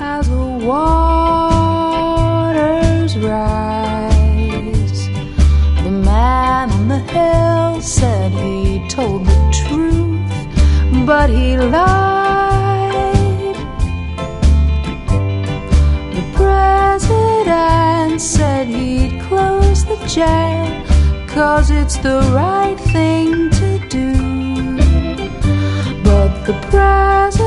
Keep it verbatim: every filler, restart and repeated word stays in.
as the waters rise. The man on the hill said he told the truth, but he lied. The president said he'd close the jail, 'cause it's the right thing to do. But the president